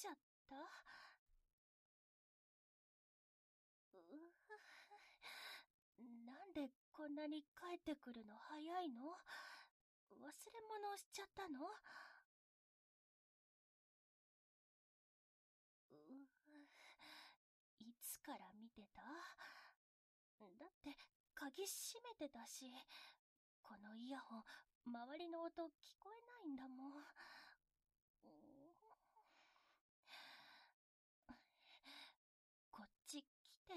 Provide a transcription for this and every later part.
ちゃった。なんでこんなに帰ってくるの早いの？忘れ物をしちゃったの？いつから見てた？だって鍵閉めてたし、このイヤホン周りの音聞こえないんだもん。こっち来て。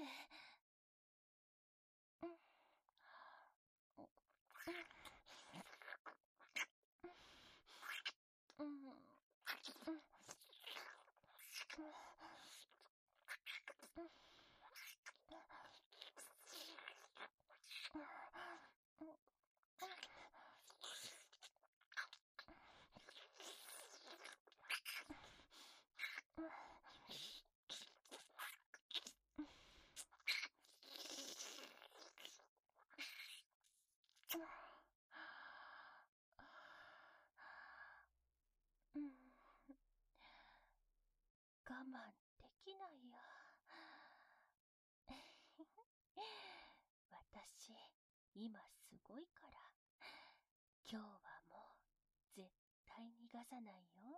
我慢できないよ。私、今すごいから。今日はもう、絶対逃がさないよ。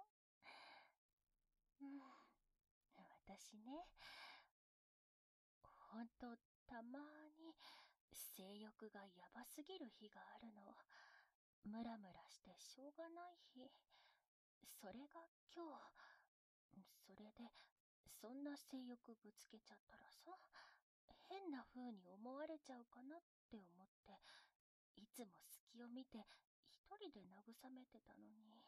私ね、ほんと、たまに、性欲がやばすぎる日があるの。ムラムラしてしょうがない日。それが今日。それで、そんな性欲ぶつけちゃったらさ、変な風に思われちゃうかなって思って、いつも隙を見て一人で慰めてたのに。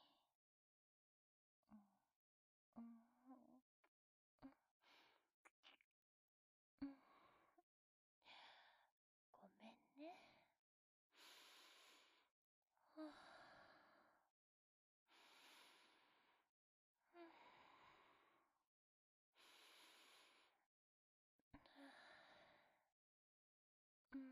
うん、うん、うん、ごめんね。はあ、うん、うん、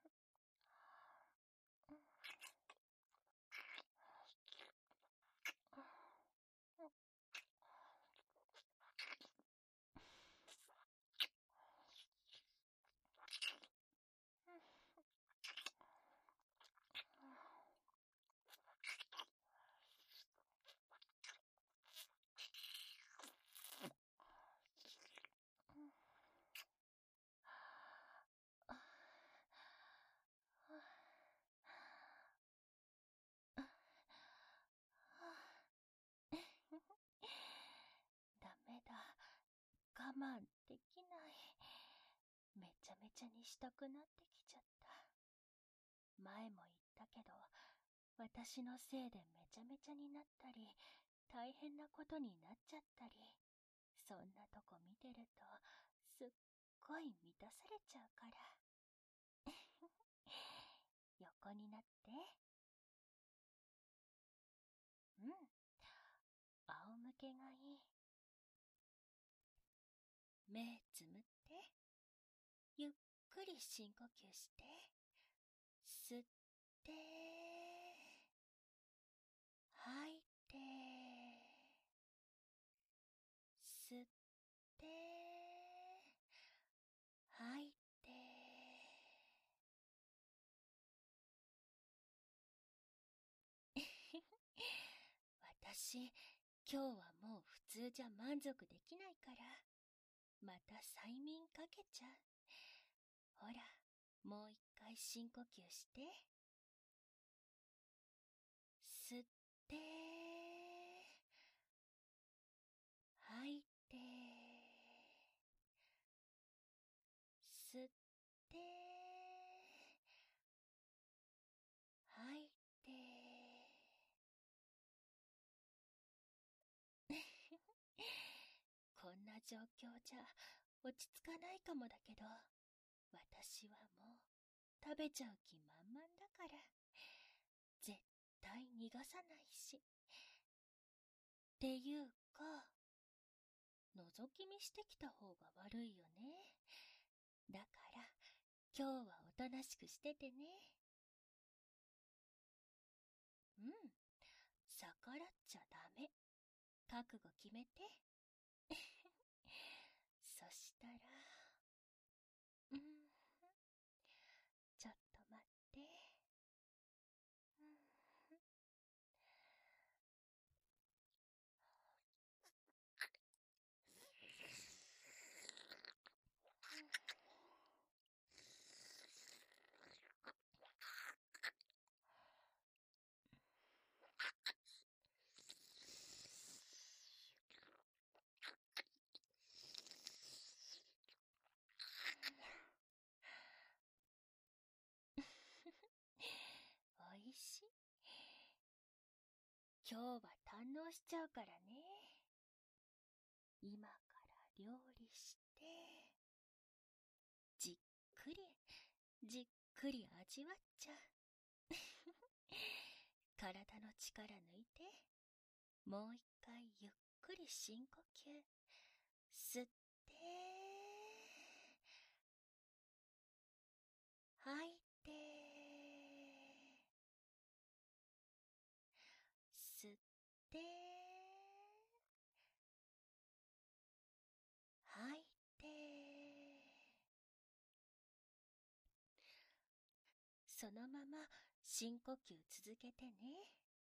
ダメだ。我慢できない。めちゃめちゃにしたくなってきちゃった。前も言ったけど、私のせいでめちゃめちゃになったり、大変なことになっちゃったり、そんなとこ見てると、すっごい満たされちゃうから。横になって。うん。仰向けがいい。目つむって。ゆっくり深呼吸して。吸って、吐いて、吸って、吐いて。私、今日はもう普通じゃ満足できないから、また催眠かけちゃう。ほら、もう一回深呼吸して。吸って、吐いて、吸って、吐いて。こんな状況じゃ落ち着かないかもだけど、私はもう食べちゃう気満々だから、絶対逃がさないし。っていうか、覗き見してきた方が悪いよね。だから、今日はおとなしくしててね。うん。逆らっちゃダメ。覚悟決めて。 したら、うん、ちょっと待って。うん、おいしい。今日は堪能しちゃうからね。今から料理して、じっくり、じっくり味わっちゃう。体の力抜いて、もう一回ゆっくり深呼吸。吸って、吐いて、吸って、吐いて。そのまま深呼吸続けてね。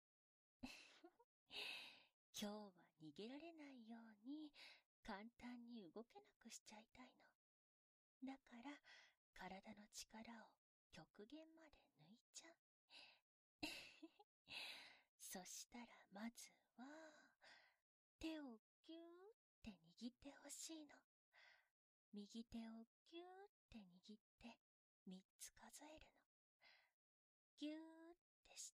今日は逃げられないように簡単に動けなくしちゃいたいの。だから体の力を極限まで抜いちゃう。そしたらまずは手をぎゅーって握ってほしいの。右手をぎゅーって握って3つ数えるの。ぎゅーってして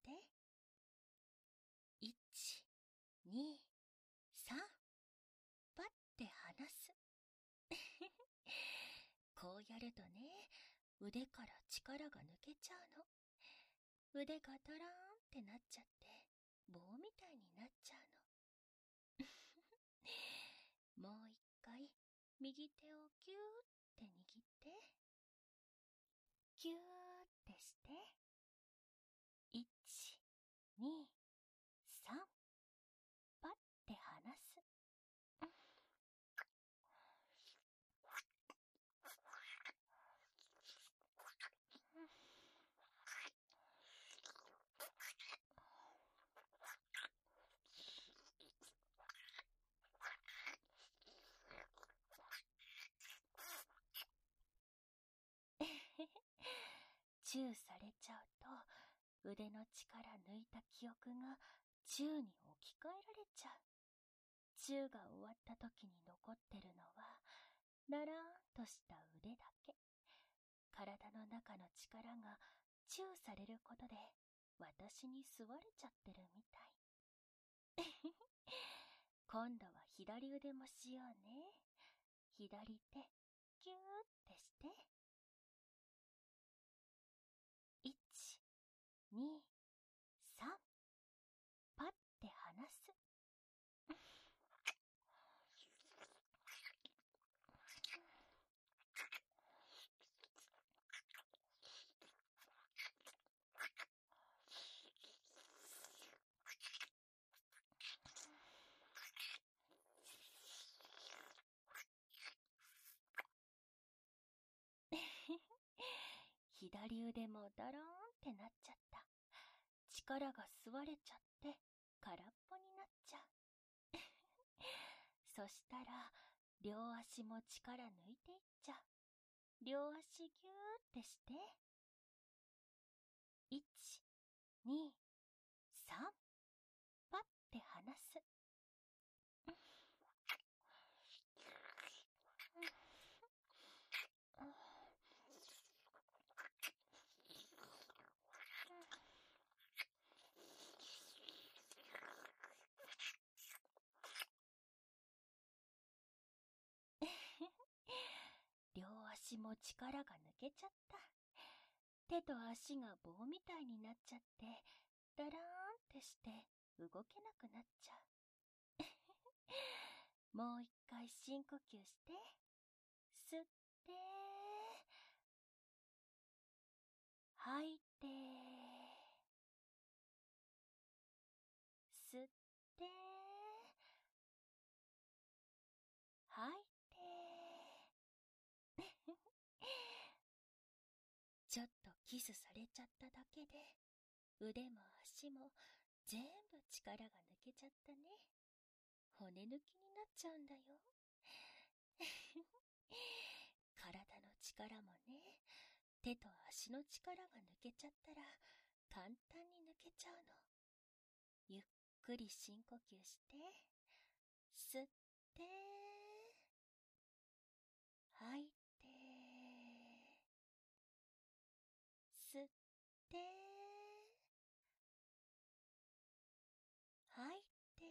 、1、2、3、パッて離す。こうやるとね、腕から力が抜けちゃうの。腕がドラーンってなっちゃって、棒みたいになっちゃうの。もう一回、右手をぎゅーって握って、ぎゅーってして、1、2、3、パッて離す。チューされちゃうと、腕の力抜いた記憶がチューに置き換えられちゃう。チューが終わった時に残ってるのは、だらーんとした腕だけ。体の中の力がチューされることで、私に吸われちゃってるみたい。今度は左腕もしようね。左手、ぎゅーってして。1、2、3、パッて離す。左腕もだらーんってなっちゃった。力が吸われちゃって空っぽになっちゃう。そしたら両足も力抜いていっちゃう。両足ぎゅーってして、1、2、3、パッて離す。両足も力が抜けちゃった。手と足が棒みたいになっちゃって、だらーんってして動けなくなっちゃう。もう一回深呼吸して、吸って、吐いて、吸って、吐いて。 キスされちゃっただけで、腕も足も全部力が抜けちゃったね。骨抜きになっちゃうんだよ。体の力もね、手と足の力が抜けちゃったら簡単に抜けちゃうの。ゆっくり深呼吸して、吸って、吐いて、吸って、吐いて。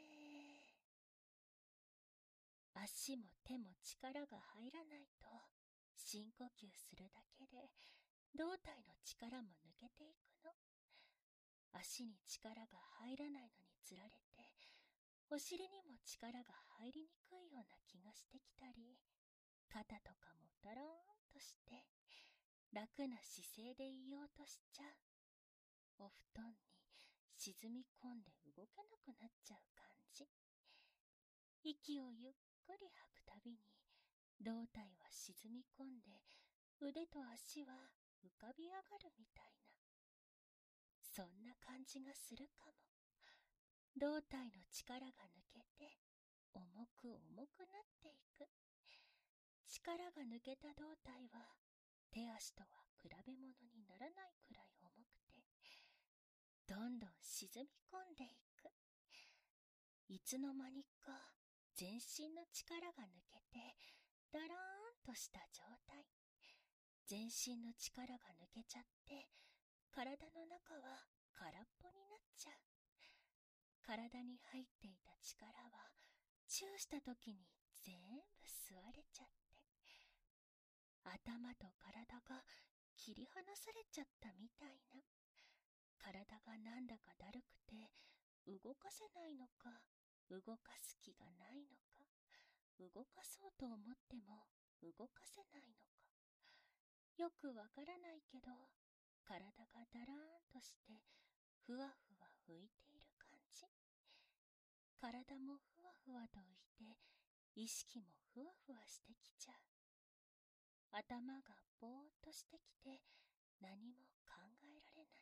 足も手も力が入らないと、深呼吸するだけで胴体の力も抜けていくの。足に力が入らないのにつられて、お尻にも力が入りにくいような気がしてきたり、肩とかもだらーんとして楽な姿勢でいようとしちゃう。お布団に沈み込んで動けなくなっちゃう感じ。息をゆっくり吐くたびに胴体は沈み込んで、腕と足は浮かび上がるみたいな、そんな感じがするかも。胴体の力が抜けて重く重くなっていく。力が抜けた胴体は手足とは比べ物にならないくらい重くて、どんどん沈み込んでいく。いつの間にか全身の力が抜けてだらーんとした状態。全身の力が抜けちゃって、体の中は空っぽになっちゃう。体に入っていた力はチューした時に全部吸われちゃって、頭と体が切り離されちゃったみたいな。体がなんだかだるくて動かせないのか、動かす気がないのか、動かそうと思っても動かせないのか、よくわからないけど、体がだらーんとしてふわふわ浮いている感じ。体もふわふわと浮いて、意識もふわふわしてきちゃう。頭がぼーっとしてきて、何も考えられない。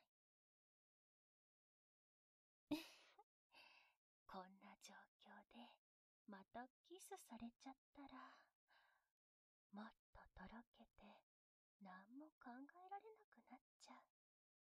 こんな状況でまたキスされちゃったら、もっととろけて何も考えられなくなっちゃう。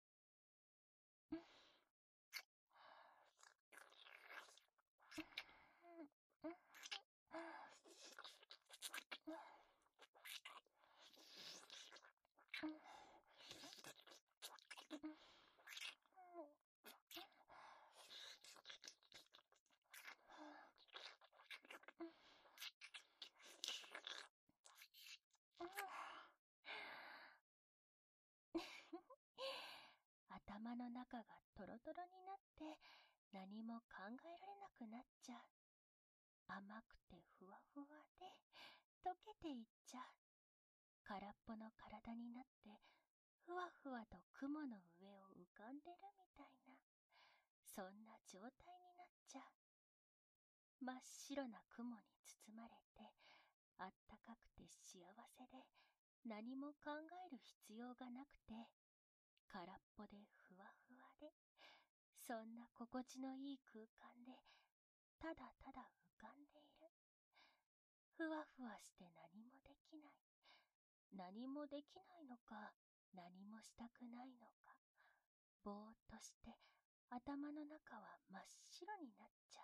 頭の中がトロトロになって何も考えられなくなっちゃう。甘くてふわふわで溶けていっちゃう。空っぽの体になってふわふわと雲の上を浮かんでるみたいな、そんな状態になっちゃう。真っ白な雲に包まれてあったかくて幸せで、何も考える必要がなくて空っぽでふわふわで、そんな心地のいい空間でただただ浮かんでいる。ふわふわして何もできない。何もできないのか、何もしたくないのか、ぼーっとして頭の中は真っ白になっちゃう。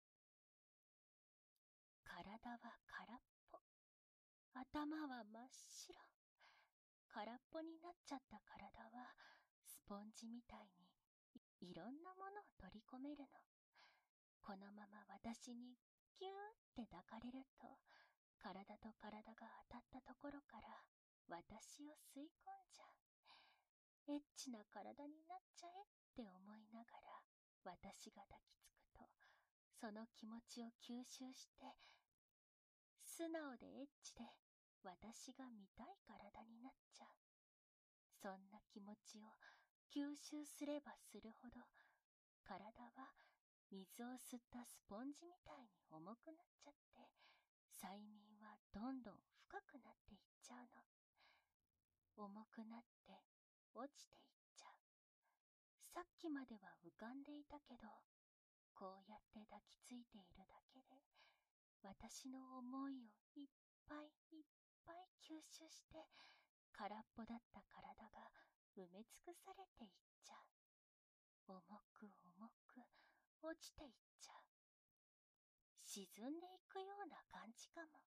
体は空っぽ、頭は真っ白。空っぽになっちゃった体はスポンジみたいにいろんなものを取り込めるの。このまま私にギューって抱かれると、体と体が当たったところから私を吸い込んじゃう。エッチな体になっちゃえって思いながら私が抱きつくと、その気持ちを吸収して、素直でエッチで私が見たい体になっちゃう。そんな気持ちを吸収すればするほど、体は水を吸ったスポンジみたいに重くなっちゃって、催眠はどんどん深くなっていっちゃうの。重くなって落ちていっちゃう。さっきまでは浮かんでいたけど、こうやって抱きついているだけで、私の思いをいっぱいいっぱい吸収して、空っぽだった体が埋め尽くされていっちゃう。重く重く落ちていっちゃう。沈んでいくような感じかも。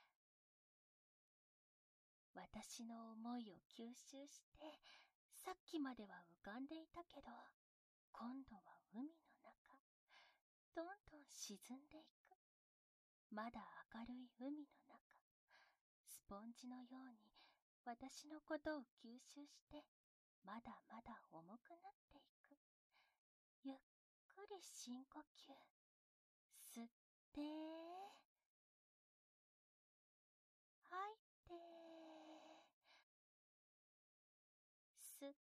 私の思いを吸収して、さっきまでは浮かんでいたけど、今度は海の中、どんどん沈んでいく。まだ明るい海の中、スポンジのように私のことを吸収して、まだまだ重くなっていく。ゆっくり深呼吸。吸って、吐いて、吸って、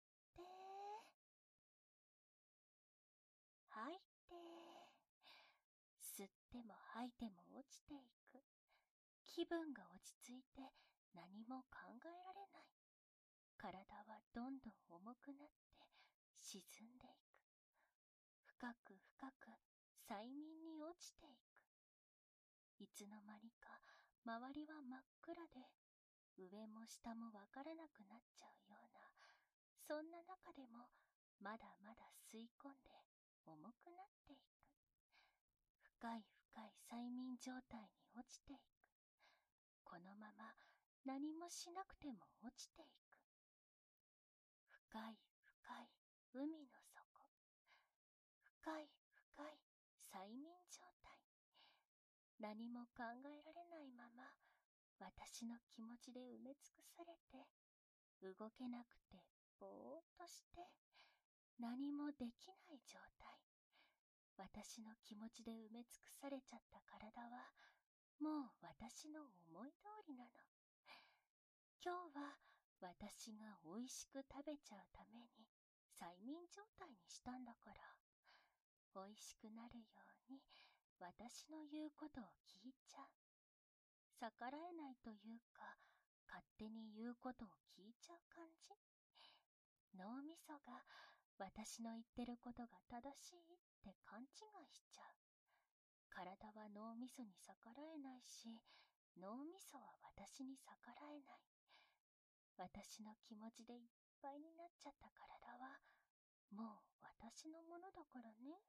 吐いて、吸っても吐いても落ちていく。気分が落ち着いて何も考えられない。体はどんどん重くなって沈んでいく。深く深く催眠に落ちていく。いつの間にか周りは真っ暗で、上も下もわからなくなっちゃうような、そんな中でもまだまだ吸い込んで重くなっていく。深い深い催眠状態に落ちていく。このまま何もしなくても落ちていく。深い深い海の底。深い深い催眠状態。何も考えられないまま、私の気持ちで埋め尽くされて、動けなくてぼーっとして、何もできない状態。私の気持ちで埋め尽くされちゃった体は、もう私の思い通りなの。今日は私が美味しく食べちゃうために催眠状態にしたんだから、美味しくなるように私の言うことを聞いちゃう。逆らえないというか、勝手に言うことを聞いちゃう感じ。脳みそが私の言ってることが正しいって勘違いしちゃう。体は脳みそに逆らえないし、脳みそは私に逆らえない。私の気持ちでいっぱいになっちゃった体は、もう私のものだからね。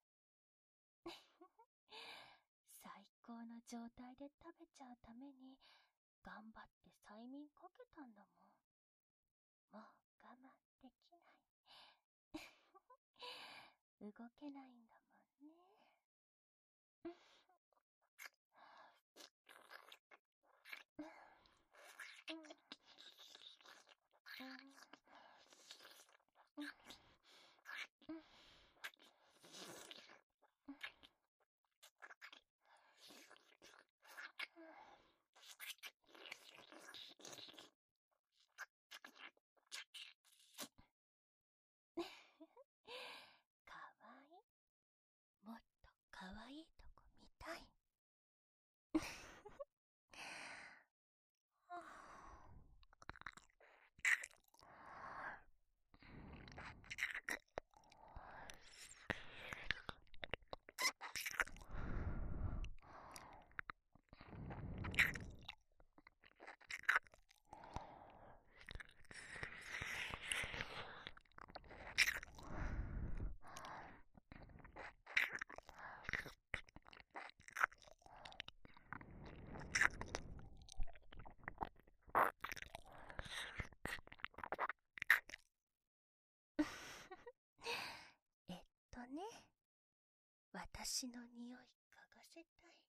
最高の状態で食べちゃうために、頑張って催眠かけたんだもん。もう我慢できない。動けないんだもんね。かわいい。もっとかわいいとこ見たい。ね、私の匂い嗅がせたい。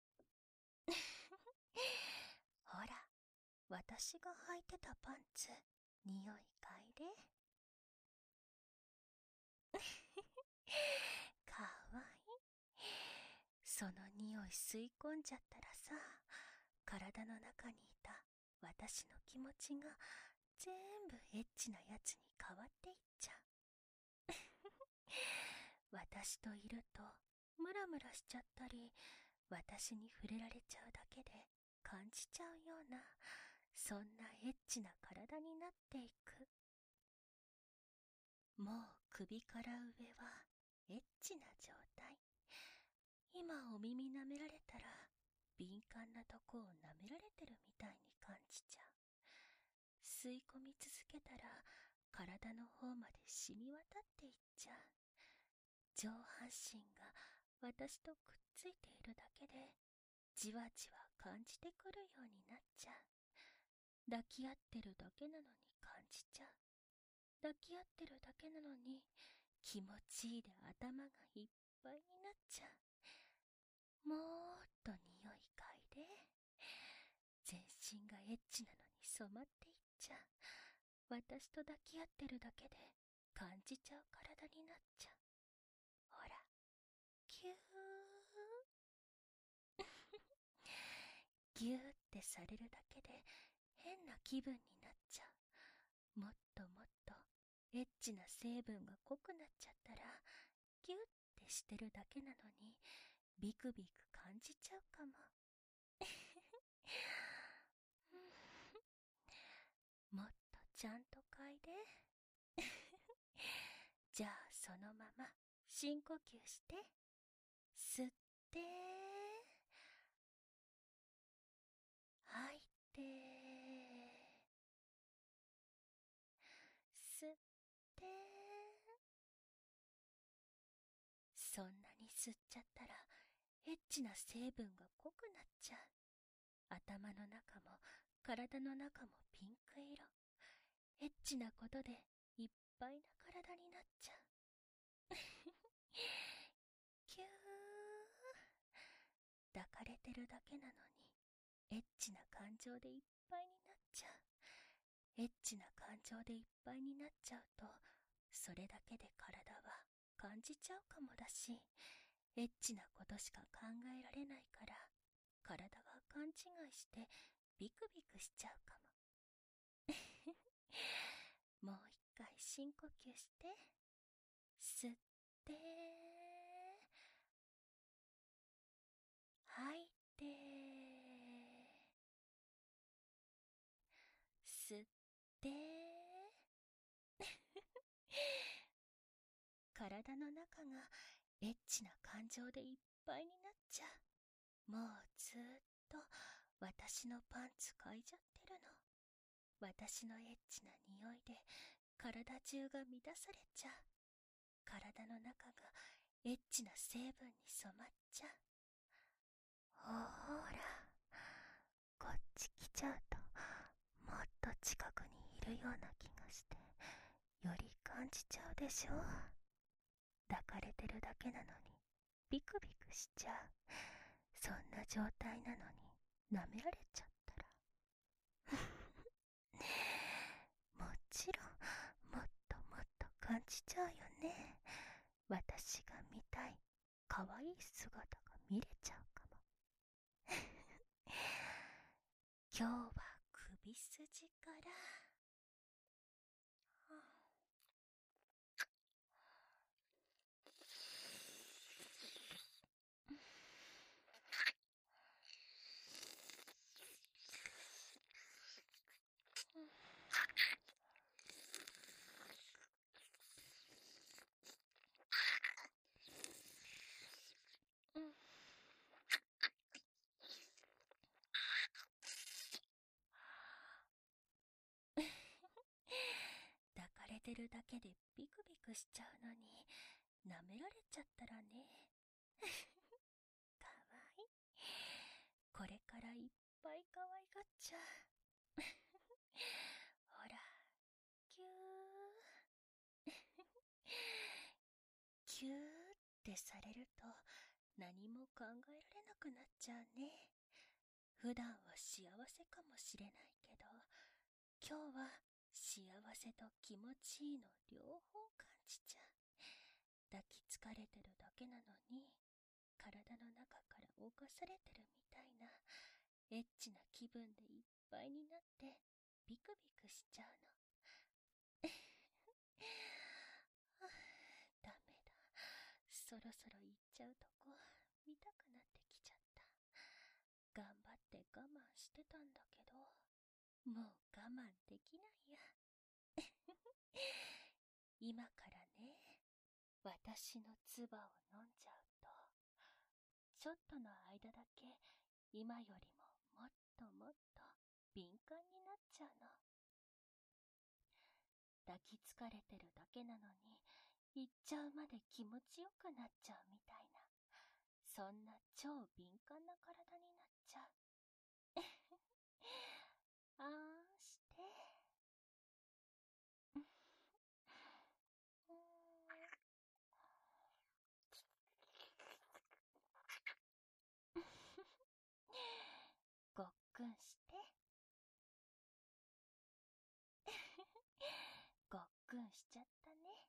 ほら、私が履いてたパンツ、匂い嗅いで。かわいい。その匂い吸い込んじゃったらさ、体の中にいた私の気持ちが全部エッチなやつに変わっていっちゃう。私といるとムラムラしちゃったり、私に触れられちゃうだけで感じちゃうような、そんなエッチな体になっていく。 もう首から上はエッチな状態。今お耳舐められたら敏感なとこを舐められてるみたいに感じちゃう。吸い込み続けたら体の方まで染み渡っていっちゃう。上半身が私とくっついているだけでじわじわ感じてくるようになっちゃう。抱き合ってるだけなのに感じちゃう。抱き合ってるだけなのに気持ちいいで頭がいっぱいになっちゃう。もーっと匂い嗅いで。全身がエッチなのに染まっていっちゃう。私と抱き合ってるだけで感じちゃう体になっちゃう。ほら、キューギューってされるだけで変な気分になっちゃう。もっともっとエッチな成分が濃くなっちゃったらギューってしてるだけなのにビクビク感じちゃうかも。もっとちゃんと嗅いで。じゃあそのまま深呼吸して。吸って吐いて吸ってそんなに吸っちゃったらエッチな成分が濃くなっちゃう。頭の中も体の中もピンク色。エッチなことでいっぱいな体になっちゃう。キュー抱かれてるだけなのにエッチな感情でいっぱいになっちゃう。エッチな感情でいっぱいになっちゃうとそれだけで体は感じちゃうかもだし、エッチなことしか考えられないから体が勘違いしてビクビクしちゃうかも。もう一回深呼吸して。吸って吐いて吸って体の中がエッチな感情でいっぱいになっちゃう。もうずーっと私のパンツ嗅いじゃってるの。私のエッチな匂いで体中が満たされちゃう。体の中がエッチな成分に染まっちゃう。ほーら、こっち来ちゃうともっと近くにいるような気がしてより感じちゃうでしょ。抱かれてるだけなのにビクビクしちゃう。そんな状態なのに舐められちゃったらもちろんもっともっと感じちゃうよね。私が見たい可愛い姿が見れちゃうかも。今日は首筋から、抱かれてるだけでビクビクしちゃうのに舐められちゃったらね。かわいい。これからいっぱい可愛がっちゃう。ほら、キューキューってされると何も考えられなくなっちゃうね。普段は幸せかもしれないけど今日は幸せと気持ちいいの両方感じちゃう。抱きつかれてるだけなのに体の中から侵されてるみたいなエッチな気分でいっぱいになってビクビクしちゃうの。ダメだ。そろそろ行っちゃうとこ見たくなってきちゃった。頑張って我慢してたんだけどもう我慢できないや。 今からね、私の唾を飲んじゃうと、ちょっとの間だけ今よりももっともっと敏感になっちゃうの。抱きつかれてるだけなのに、行っちゃうまで気持ちよくなっちゃうみたいな、そんな超敏感な体になっちゃう。あーんして。ごっくんして。ごっくんしちゃったね。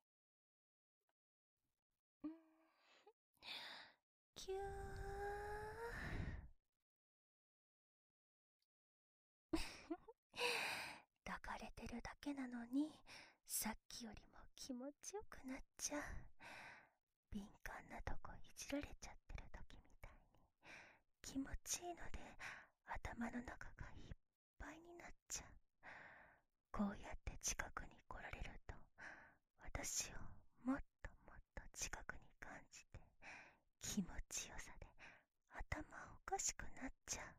キュー。抱かれてるだけなのに、さっきよりも気持ちよくなっちゃう。敏感なとこいじられちゃってる時みたいに気持ちいいので、頭の中がいっぱいになっちゃう。こうやって近くに来られると、私をもっともっと近くに感じて、気持ちよさで頭おかしくなっちゃう。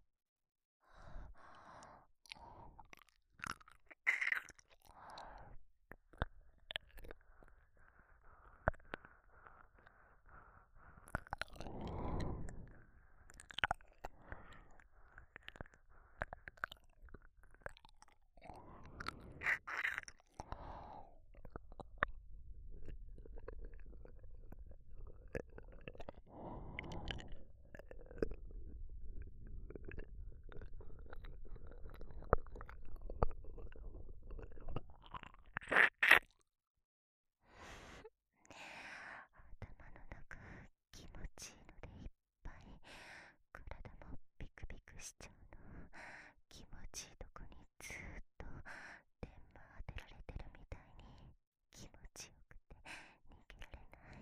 頭の中気持ちいいのでいっぱい、体もビクビクしちゃうの。気持ちいいとこにずーっと電話当てられてるみたいに気持ちよくて逃げられない。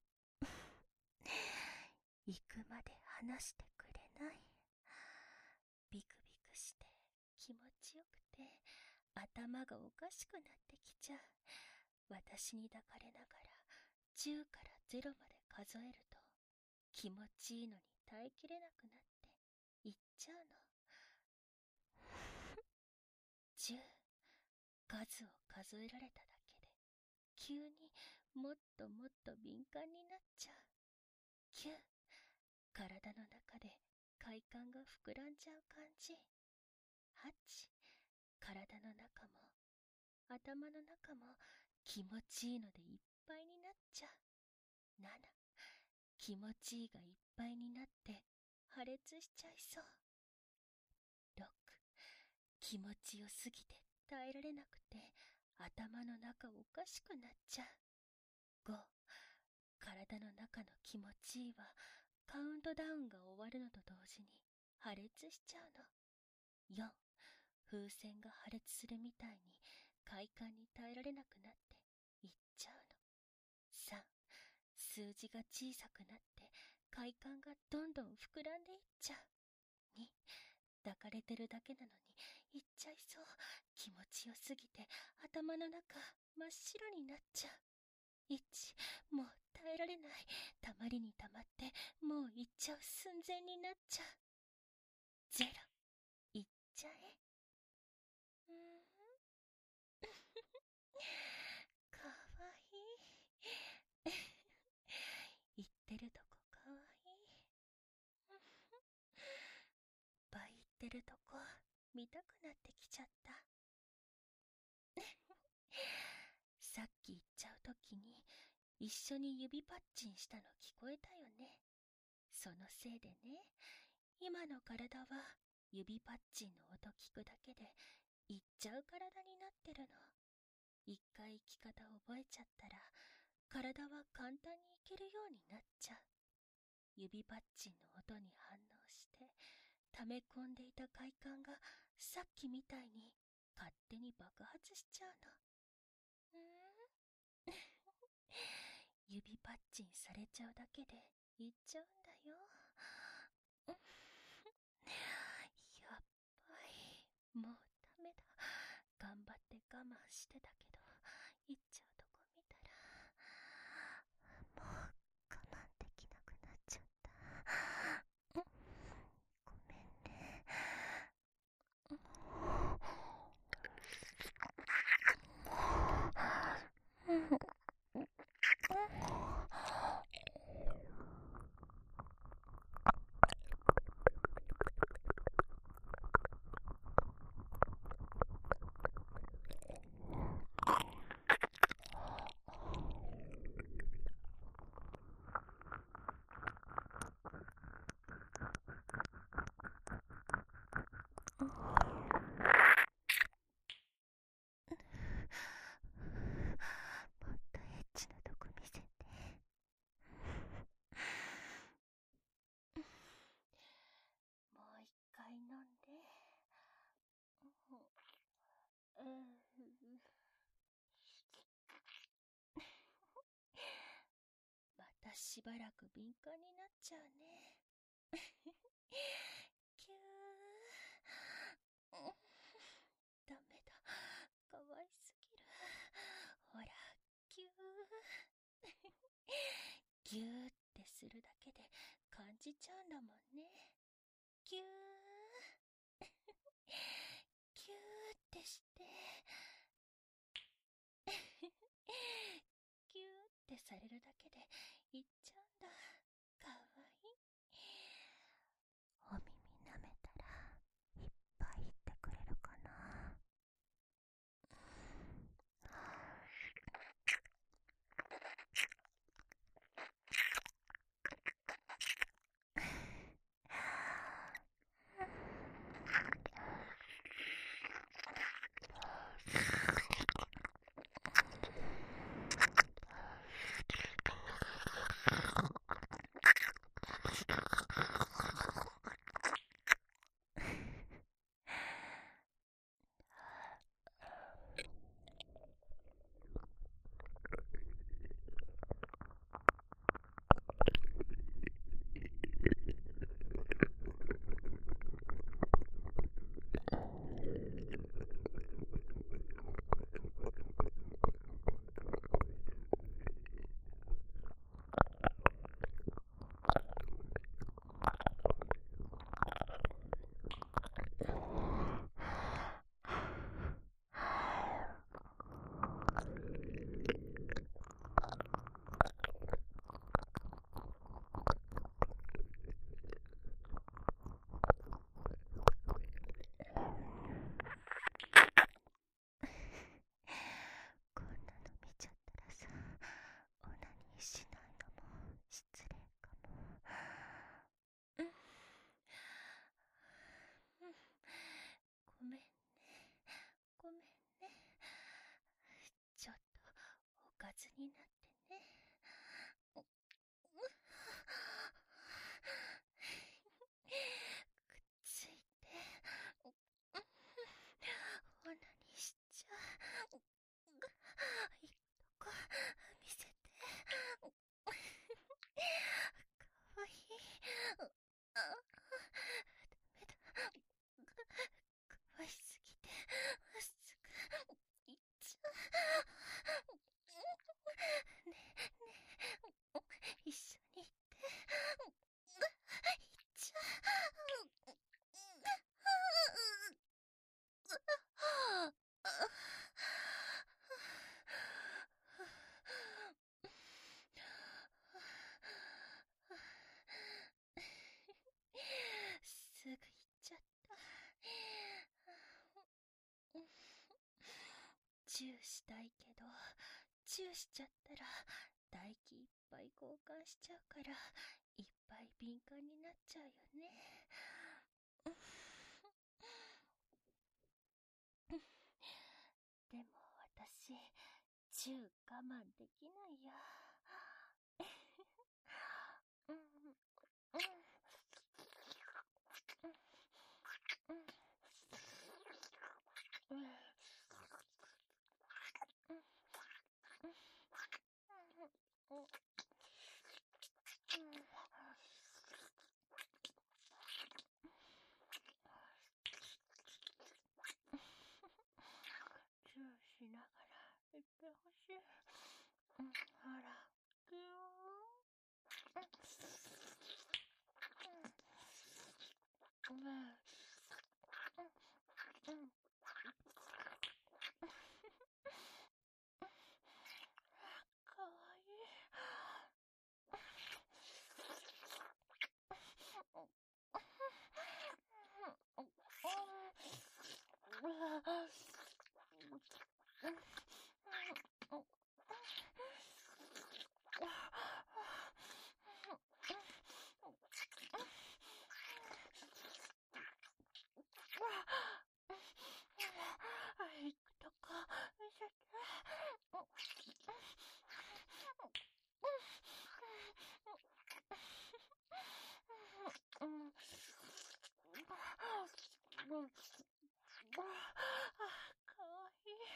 行くまで話してくれない。ビクビクして気持ちよくて頭がおかしくなってきちゃう。私に抱かれながら10から0まで数えると、気持ちいいのに耐えきれなくなって言っちゃうの。10、数を数えられただけで急にもっともっと敏感になっちゃう。9、体の中で快感が膨らんじゃう感じ。8、体の中も頭の中も気持ちいいのでいっぱいになっちゃう。7、気持ちいいがいっぱいになって破裂しちゃいそう。6、気持ちよすぎて耐えられなくて頭の中おかしくなっちゃう。5、体の中の気持ちいいはカウントダウンが終わるのと同時に破裂しちゃうの。4、風船が破裂するみたいに快感に耐えられなくなっていっちゃうの。3、数字が小さくなって快感がどんどん膨らんでいっちゃう。2、抱かれてるだけなのにいっちゃいそう。気持ちよすぎて頭の中真っ白になっちゃう。1、もう耐えられない。たまりにたまってもう行っちゃう寸前になっちゃう。0、行っちゃえ。かわいい。言ってるとこかわいい。ばい言ってるとこ見たくなってきちゃった。さっき言っちゃうときに一緒に指パッチンしたの聞こえたよね。そのせいでね、今の体は指パッチンの音聞くだけでいっちゃう体になってるの。一回生き方覚えちゃったら体は簡単にいけるようになっちゃう。指パッチンの音に反応して溜め込んでいた快感がさっきみたいに勝手に爆発しちゃうの。指パッチンされちゃうだけでいっちゃうんだよ。やっばい、もうダメだ。頑張って我慢してたけど、いっちゃうとこ見たばらく敏感になっちゃうね。キュー。ダメだ。かわいすぎる。ほら、キュー。ギューってするだけで感じちゃうんだもんね。キュー。キューってして。キューってされるだけでいっちゃうんだ。かわいい。お耳舐めたらいっぱい言ってくれるかな。こんなの見ちゃったらさ、オナニーしないのも失礼かも。うん、うん、ごめんね、ごめんね。ちょっとおかずになってね。くっついて、オナニーしちゃう。いいとこ見せて。かわいい。ダメだ。かわいすぎてすぐいっちゃう。ねえねえ、一緒に行って。いっちゃう。すぐ行っちゃった。チューしたいけど、チューしちゃったら唾液いっぱい交換しちゃうから、いっぱい敏感になっちゃうよね。でも私、チュー我慢できないや。うんうんうんうんチューしながら言ってほしい。ほら、ギュー。かわいい。行くとこ見せて。かわいい。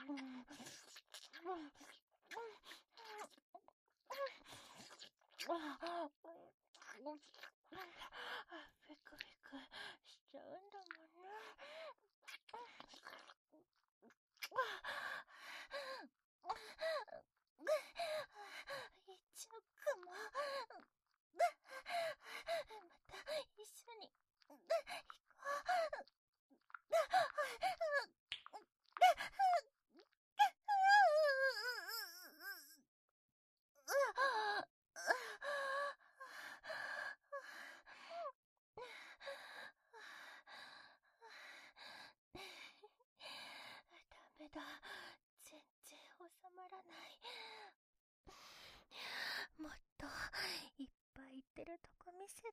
ビクビクしちゃうんだもんね。一応雲。また一緒に行こう。ダメだ。全然収まらない。もっといっぱい行ってるとこ見せて。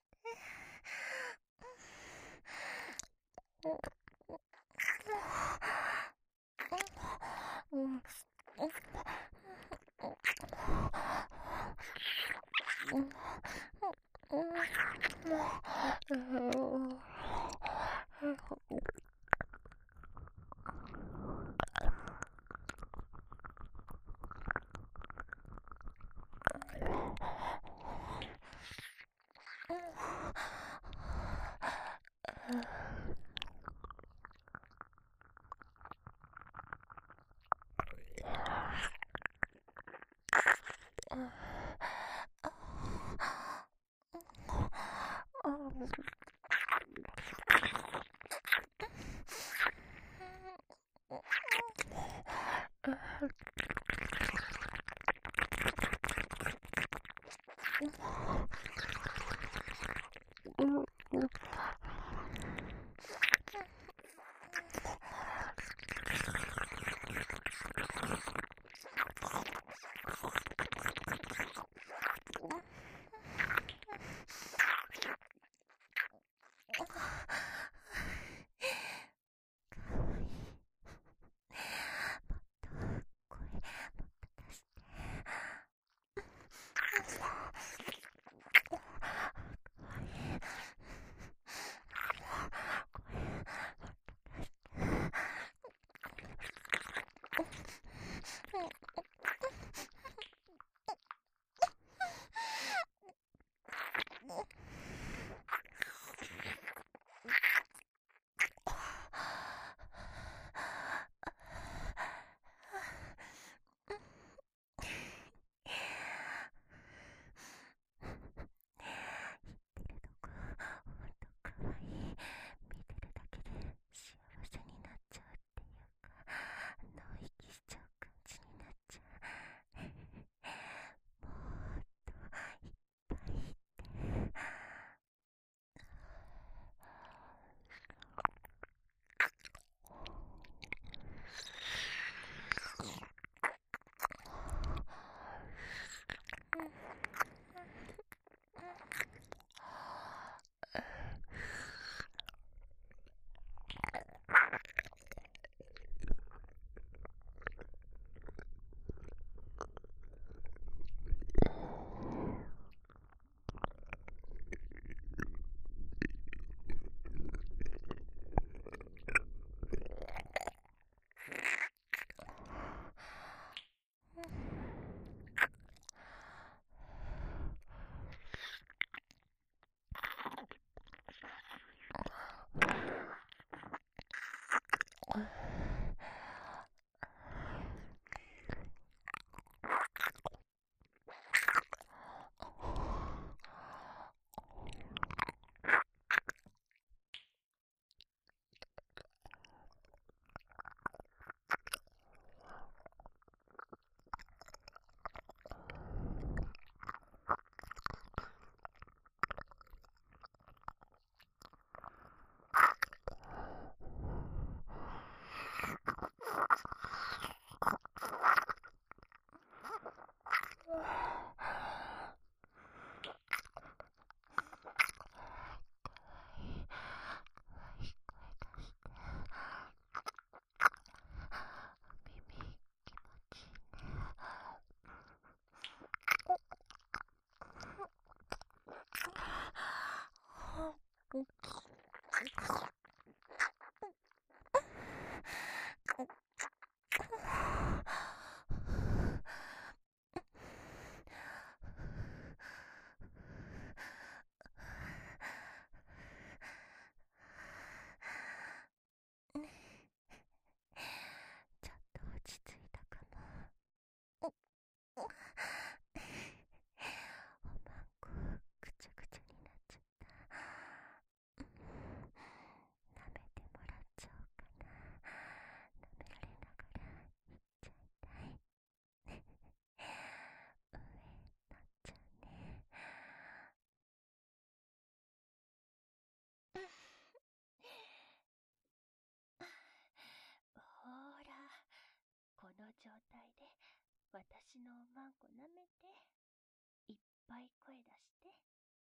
私のおまんこ舐めて、いっぱい声出して。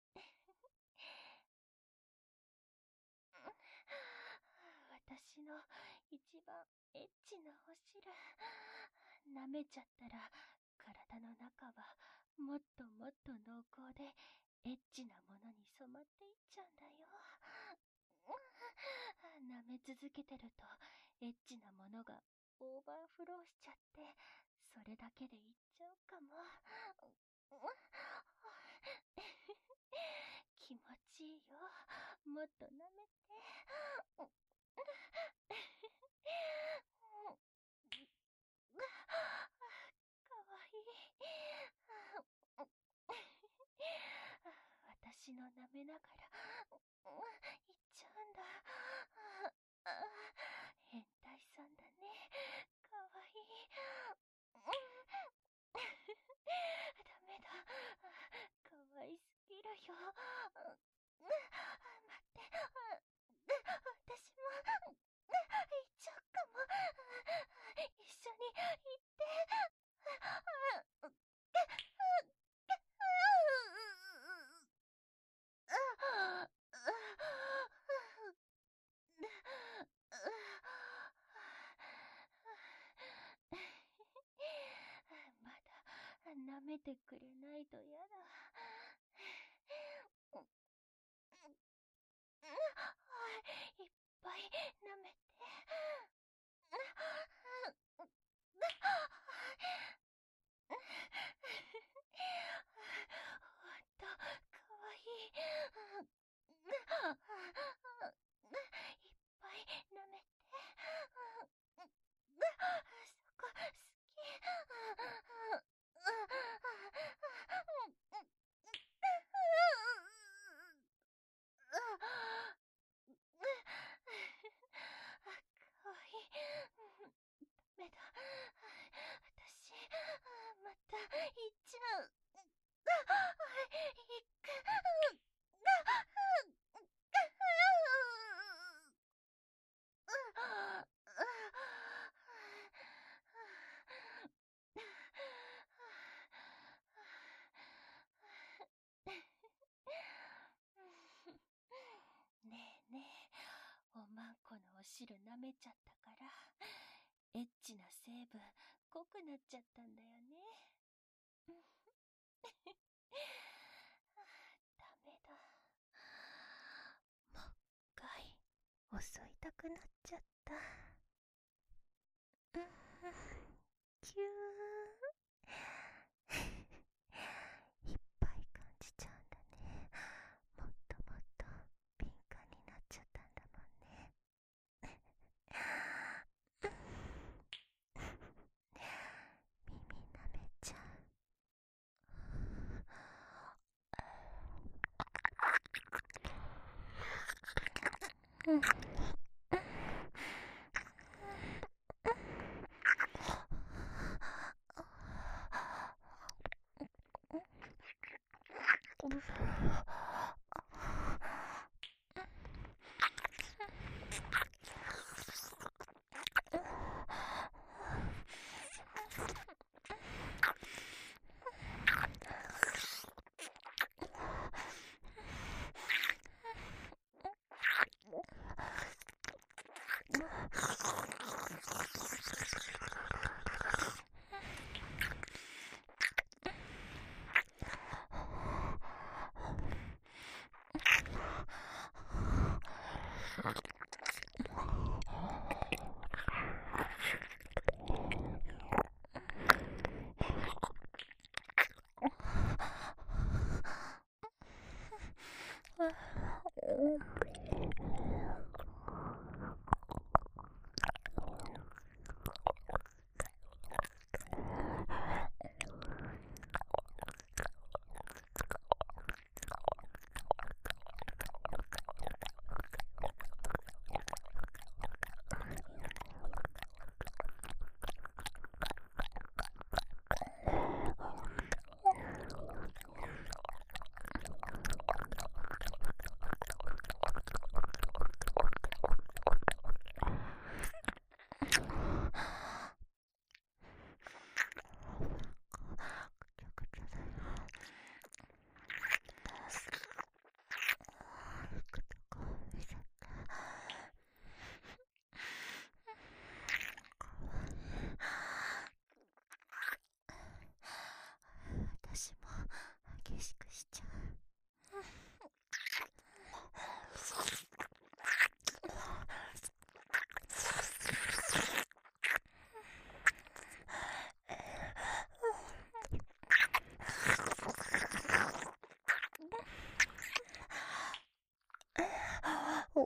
私の一番エッチなお汁、舐めちゃったら体の中はもっともっと濃厚でエッチなものに染まっていっちゃうんだよ。舐め続けてるとエッチなものがオーバーフローしちゃって、それだけでいっちゃうかも。気持ちいいよ。もっと舐めて。かわいい。私の舐めながら言っちゃうんだ。変態さんだね。かわいい。ダメだ。かわいすぎるよ。待って。私も行っちゃうかも。一緒に行って。まだ舐めてくれないとやだ。いっぱい舐めて。ほんとかわいい。いっぱい舐めて。そこ好き。かわいい。ダメだ。私、また行っちゃう。行く。ねえねえ、おまんこのお汁舐めちゃったから、エッチな成分濃くなっちゃったんだよね。ダメだ。もう一回襲いたくなっちゃった。キューいっぱい感じちゃうんだね。もっともっと敏感になっちゃったんだもんね。耳舐めちゃう。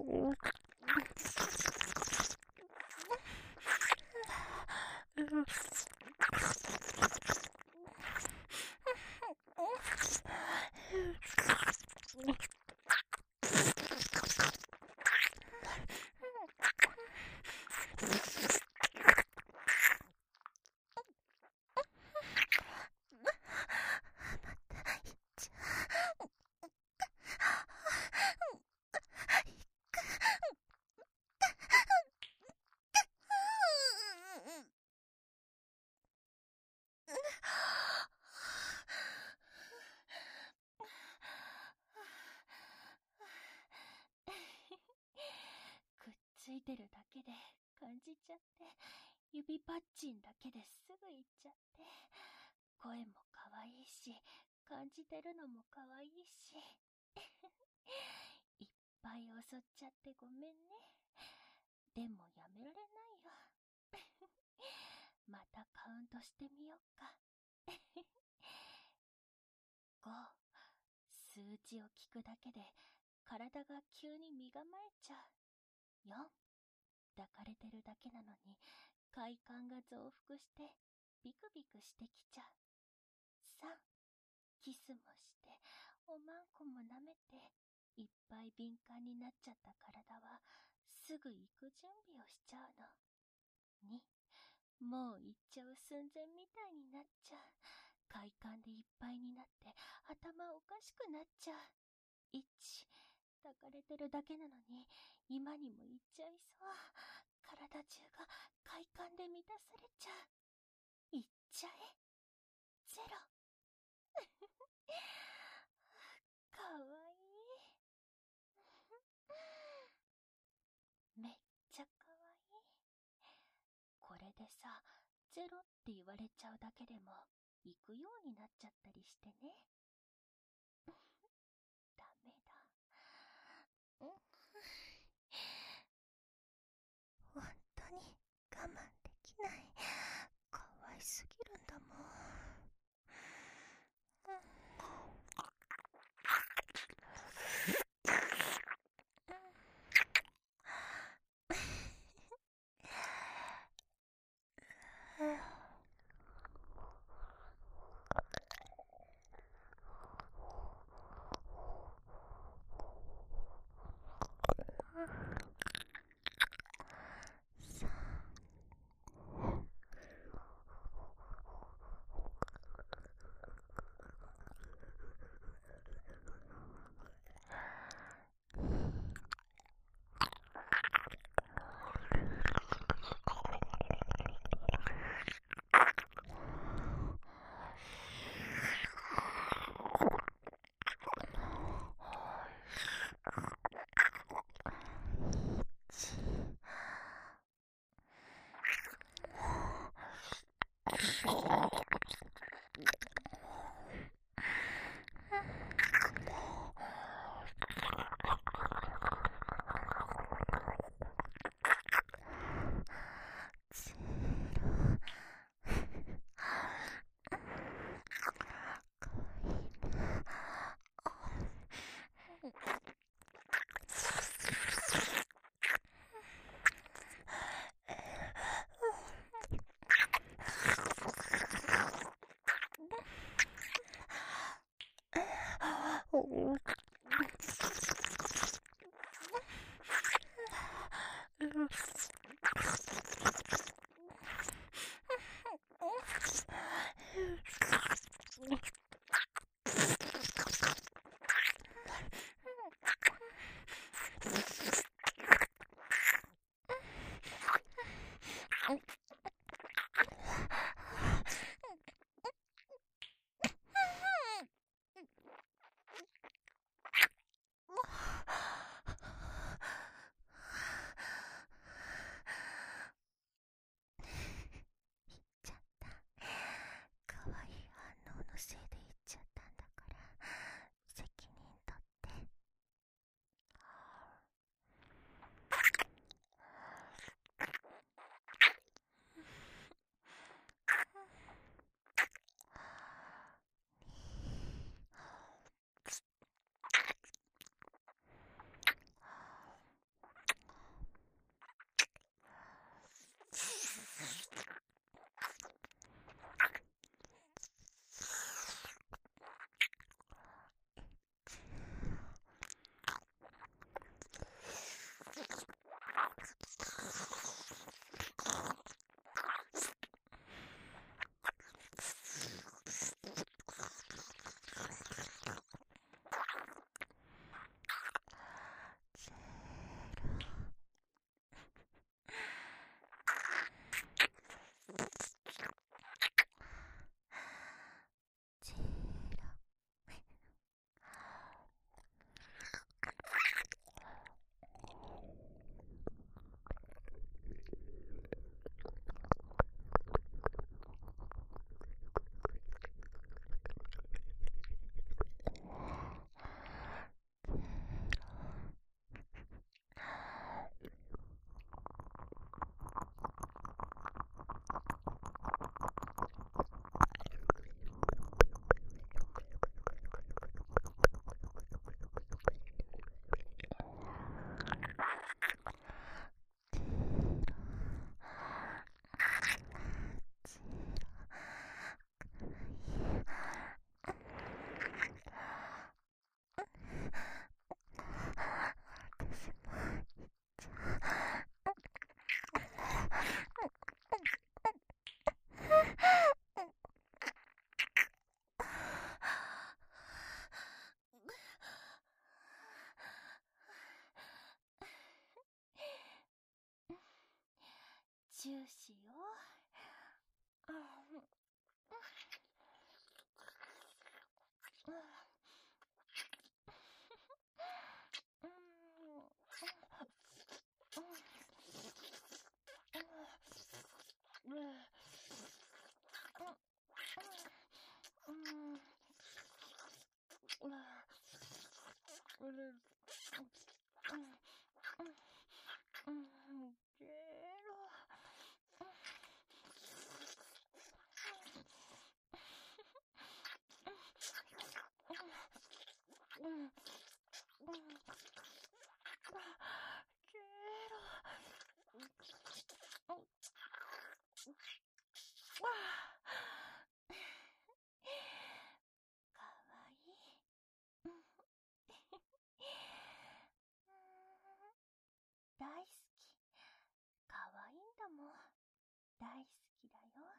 くっついてるだけで感じちゃって、指パッチンだけですぐ行っちゃって、声も可愛いし、感じてるのも可愛いし、いっぱい襲っちゃってごめんね。でもやめられないよ。またカウントしてみよっか。5、数字を聞くだけで体が急に身構えちゃう。4、抱かれてるだけなのに快感が増幅してビクビクしてきちゃう。3、キスもしておまんこも舐めていっぱい敏感になっちゃった体はすぐ行く準備をしちゃうの。2、もう行っちゃう寸前みたいになっちゃう。快感でいっぱいになって頭おかしくなっちゃう。1、抱かれてるだけなのに今にも行っちゃいそう。体中が快感で満たされちゃう。行っちゃえ。ゼロ。かわいい。めっちゃかわいい。これでさ、ゼロって言われちゃうだけでも行くようになっちゃったりしてね。ダメだ。本当に我慢できない。かわいすぎるんだもん。 チューしよう。かわいい。大好き。かわいいんだもん。大好きだよ。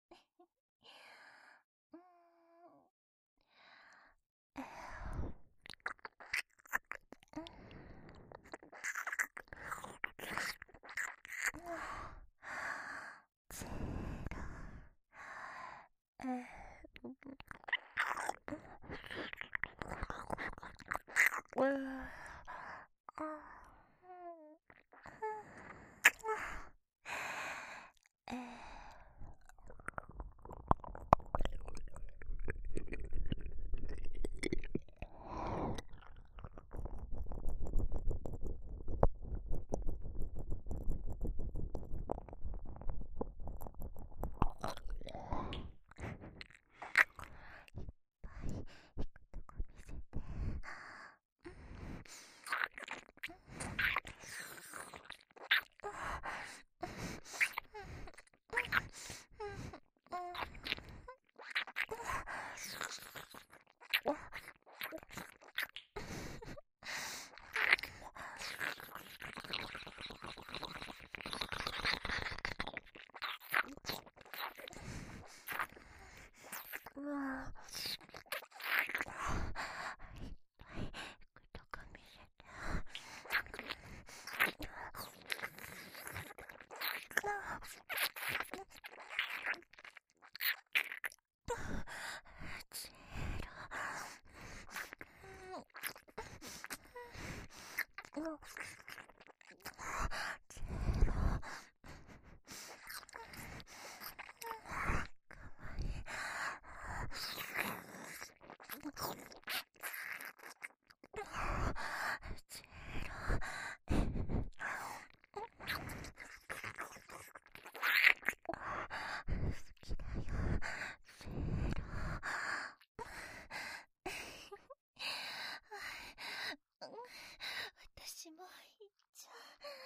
私も行っちゃ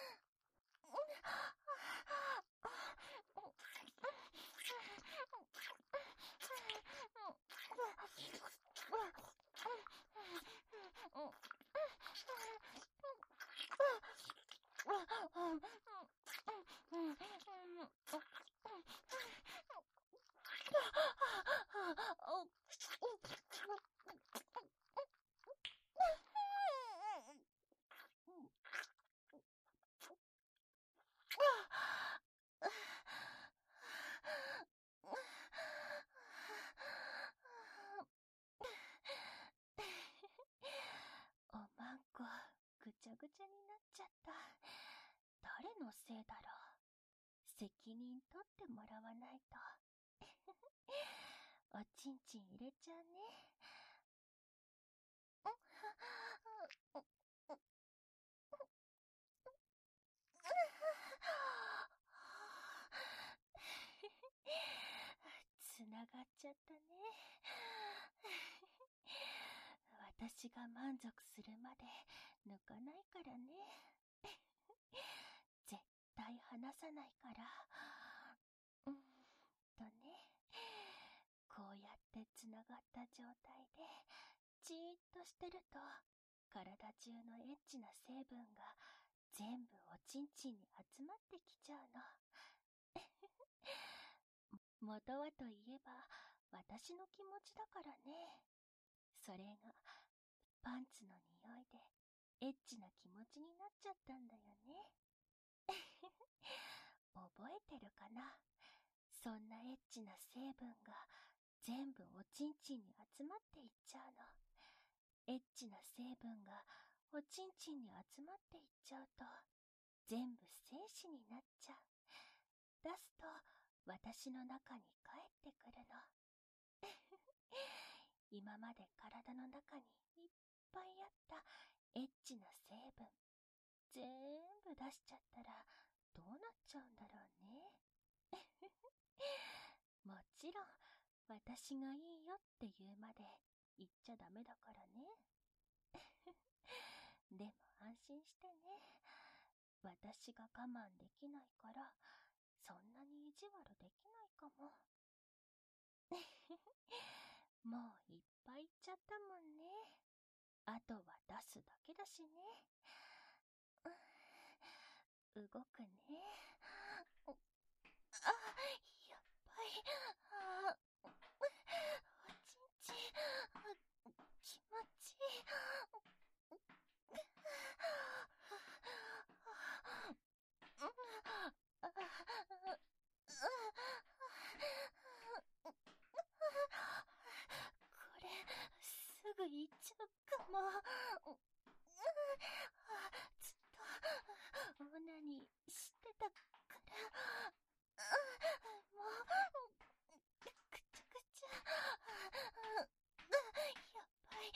おまんこぐちゃぐちゃになっちゃった。誰のせいだろう。責任取ってもらわないと。おちんちん入れちゃうね。つながっちゃったね。私が満足するまで抜かないからね。絶対離さないから。ね。こうやってつながった状態でじーっとしてると、体中のエッチな成分が全部おちんちんに集まってきちゃうの。元はといえば私の気持ちだからね。それがパンツの匂いでエッチな気持ちになっちゃったんだよね。 覚えてるかな？そんなエッチな成分が全部おちんちんに集まっていっちゃうの。エッチな成分がおちんちんに集まっていっちゃうと全部精子になっちゃう。出すと私の中に帰ってくるの。今まで体の中にいっぱいあったエッチな成分全部出しちゃったらどうなっちゃうんだろうね。もちろん私がいいよって言うまで言っちゃダメだからね。でも安心してね。私が我慢できないからそんなに意地悪できないかも。もういっぱい言っちゃったもんね。あとは出すだけだしね。動くね。やっぱり、おちんちん、気持ちいい。これ、すぐ行っちゃうかも。ずっと、オナニーしてたから、もう、ぐちゃぐちゃ。やっぱり、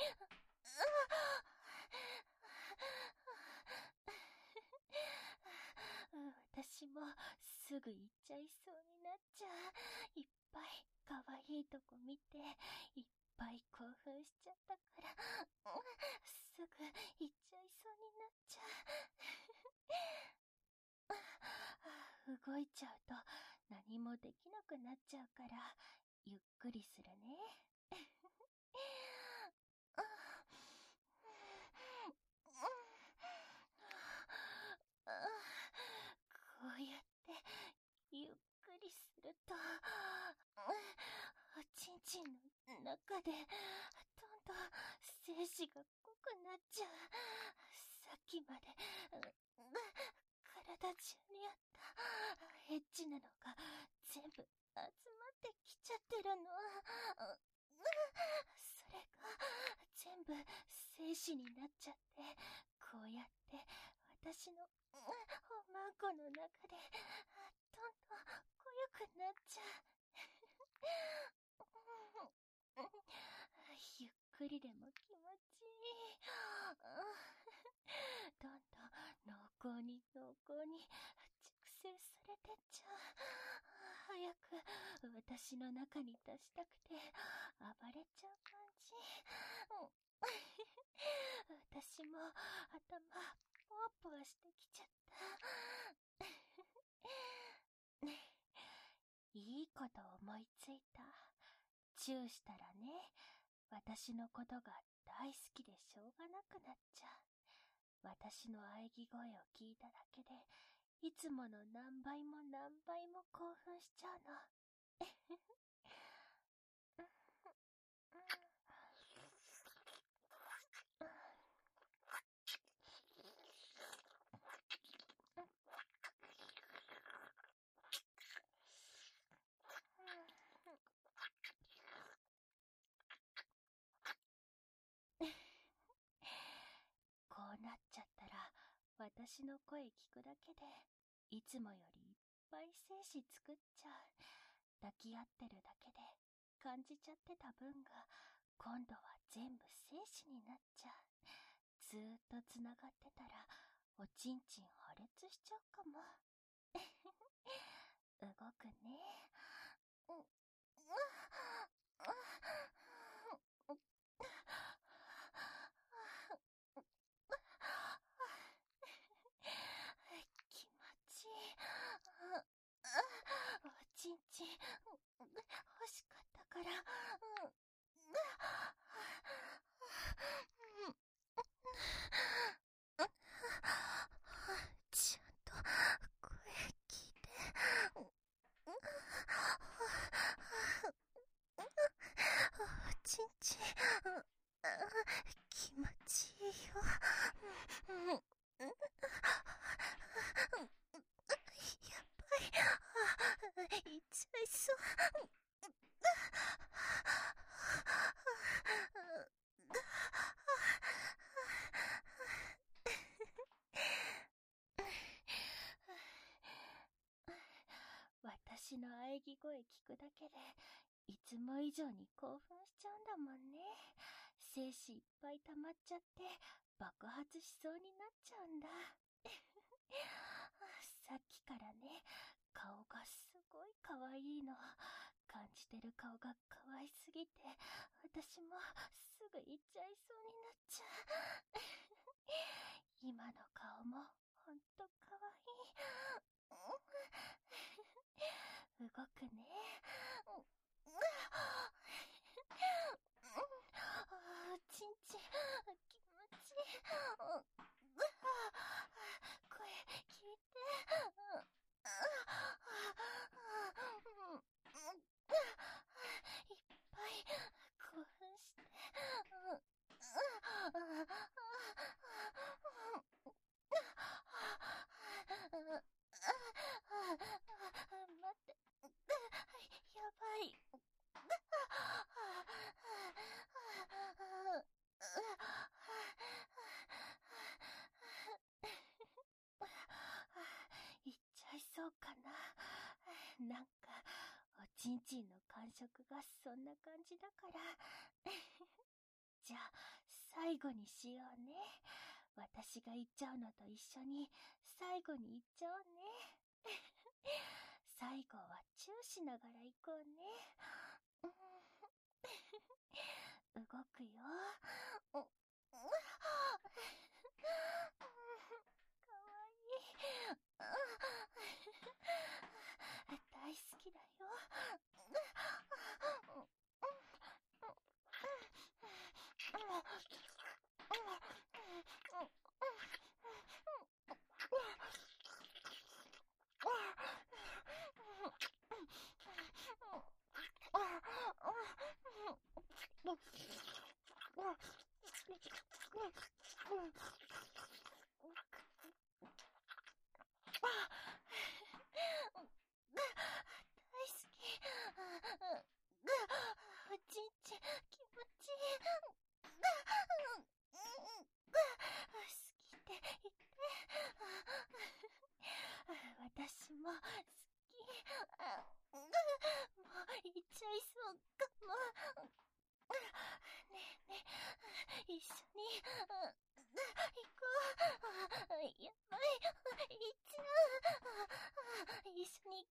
私もすぐ行っちゃいそうになっちゃう。いっぱい可愛いとこ見て、いっぱい興奮しちゃったから、すぐ行っちゃいそうになっちゃう。動いちゃうと何もできなくなっちゃうから、ゆっくりするね。こうやってゆっくりすると、おちんちんの中でどんどん精子が濃くなっちゃう。さっきまで体中にあったエッチなのが全部集まってきちゃってるの。それが全部精子になっちゃって、こうやって私のおまんこの中でどんどん濃ゆくなっちゃう。ゆっくりでも気持ちいい。どんどん濃厚に濃厚に熟成されてっちゃう。早く私の中に出したくて暴れちゃう感じ。私も頭ポワポワしてきちゃった。いいこと思いついた。チューしたらね、私のことが大好きでしょうがなくなっちゃう。私の喘ぎ声を聞いただけで、いつもの何倍も何倍も興奮しちゃうの。こうなっちゃったら、私の声聞くだけで、いつもよりいっぱい精子作っちゃう。抱き合ってるだけで、感じちゃってた分が、今度は全部精子になっちゃう。ずーっとつながってたら、おちんちん破裂しちゃうかも。動くね。気持ちいい。おちんちん欲しかったから。ちゃんと声聞いて。おちんちん気持ちいいよ。やっぱり私の喘ぎ声聞くだけでいつも以上に興奮しちゃうんだもんね。精子いっぱい溜まっちゃって爆発しそうになっちゃうんだ。さっきからね、顔がすごい可愛いの。感じてる顔が可愛すぎて、私もすぐ行っちゃいそうになっちゃう。今の顔もほんと可愛い。動くね。ちんちん、気持ちいい。声聞いて。いっぱい興奮して。待って。やばい。行っちゃいそうかな。なんか、おちんちんの感触がそんな感じだから。じゃあ、最後にしようね。私が行っちゃうのと一緒に、最後に行っちゃおうね。最後はチューしながら行こうね。動くよ。かわいい。大好きだよ。大好き。おちんちん気持ちいい。好きって言って。私も好き。もう行っちゃいそうかも。ねえねえ、一緒に行こう。やばい、行っちゃう。一緒に行って。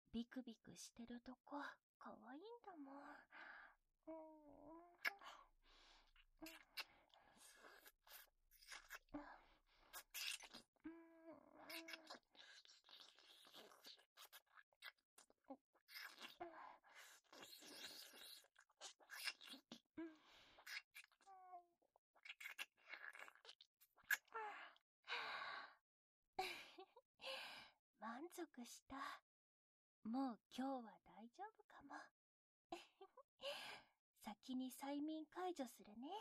ビクビクしてるとこかわいいんだもん。満足した。もう今日は大丈夫かも。先に催眠解除するね。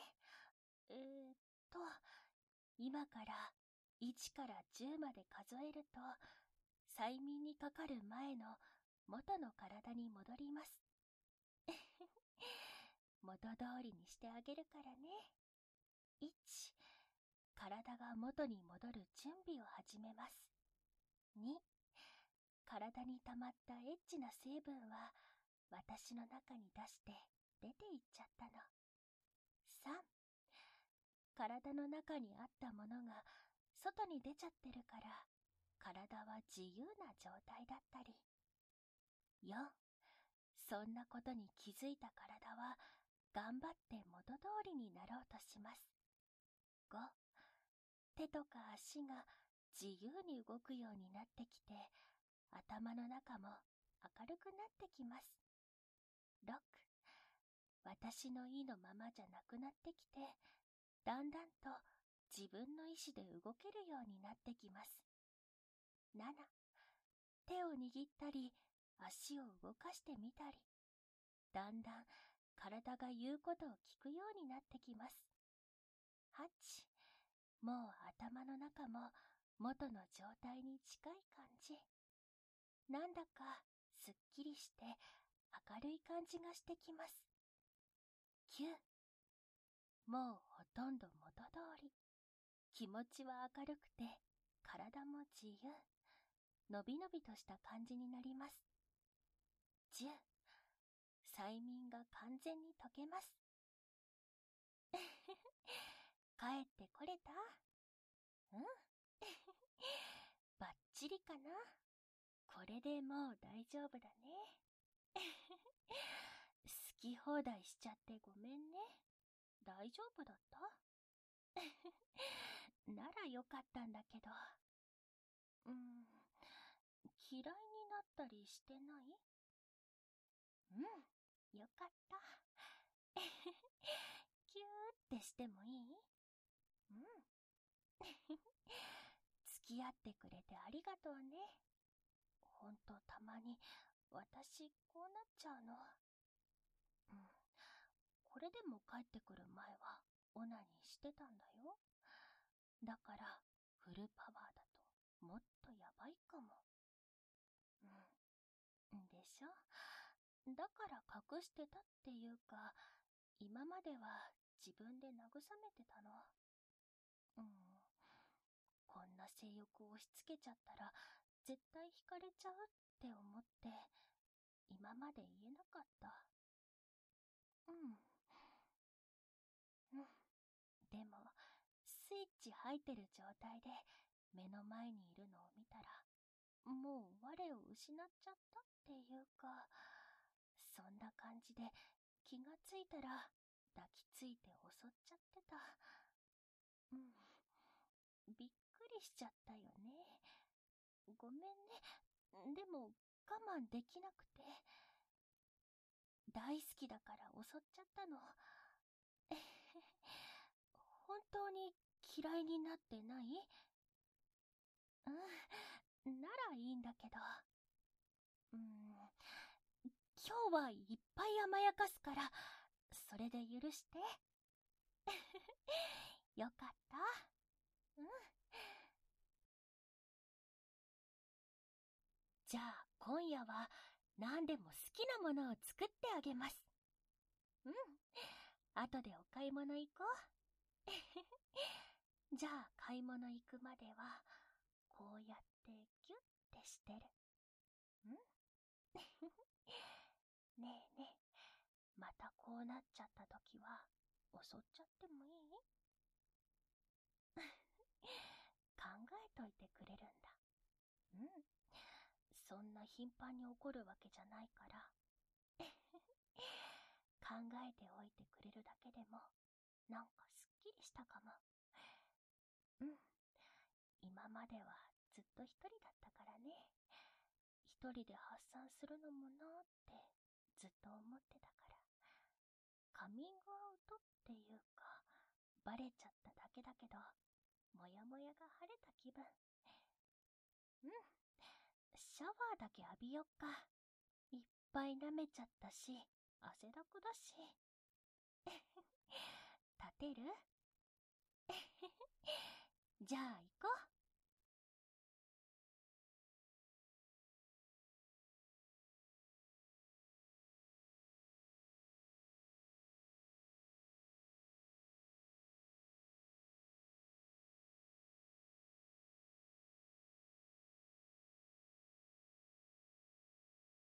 今から1から10まで数えると、催眠にかかる前の元の体に戻ります。元通りにしてあげるからね。1、体が元に戻る準備を始めます。2、体に溜まったエッチな成分は私の中に出して出ていっちゃったの。3、体の中にあったものが外に出ちゃってるから、体は自由な状態だったり。4、そんなことに気づいた体は頑張って元通りになろうとします。5、手とか足が自由に動くようになってきて、頭の中も明るくなってきます。6、私の意のままじゃなくなってきて、だんだんと自分の意志で動けるようになってきます。7、手を握ったり足を動かしてみたり、だんだん体が言うことを聞くようになってきます。8、もう頭の中も元の状態に近い感じ。なんだかすっきりして明るい感じがしてきます。9、もうほとんど元通り。気持ちは明るくて体も自由。のびのびとした感じになります。10、催眠が完全に解けます。帰ってこれた？うんバッチリかな？これでもう大丈夫だね。好き放題しちゃってごめんね。大丈夫だった？ならよかったんだけど。嫌いになったりしてない？よかった。キューってしてもいい？付き合ってくれてありがとうね。ほんとたまに私こうなっちゃうの。これでも帰ってくる前はオナニーしてたんだよ。だからフルパワーだともっとやばいかも。でしょ？だから隠してたっていうか、今までは自分で慰めてたの。こんな性欲を押し付けちゃったら絶対惹かれちゃうって思って今まで言えなかった。でもスイッチ入ってる状態で目の前にいるのを見たら、もう我を失っちゃったっていうか、そんな感じで気がついたら抱きついて襲っちゃってた。びっくりしちゃったよね。ごめんね。でも我慢できなくて。大好きだから襲っちゃったの。本当に嫌いになってない？ならいいんだけど。今日はいっぱい甘やかすから、それで許して。よかった。じゃあ今夜は何でも好きなものを作ってあげます。後でお買い物行こう。じゃあ買い物行くまではこうやってギュッてしてる。ねえねえ、またこうなっちゃった時は襲っちゃってもいい？考えといてくれるんだ。そそんな頻繁に起こるわけじゃないから。考えておいてくれるだけでも、なんかすっきりしたかも。うん。今まではずっと一人だったからね。一人で発散するのもなーってずっと思ってたから。カミングアウトっていうか、バレちゃっただけだけど、もやもやが晴れた気分。うん。シャワーだけ浴びよっか。いっぱい舐めちゃったし、汗だくだし。立てる？じゃあ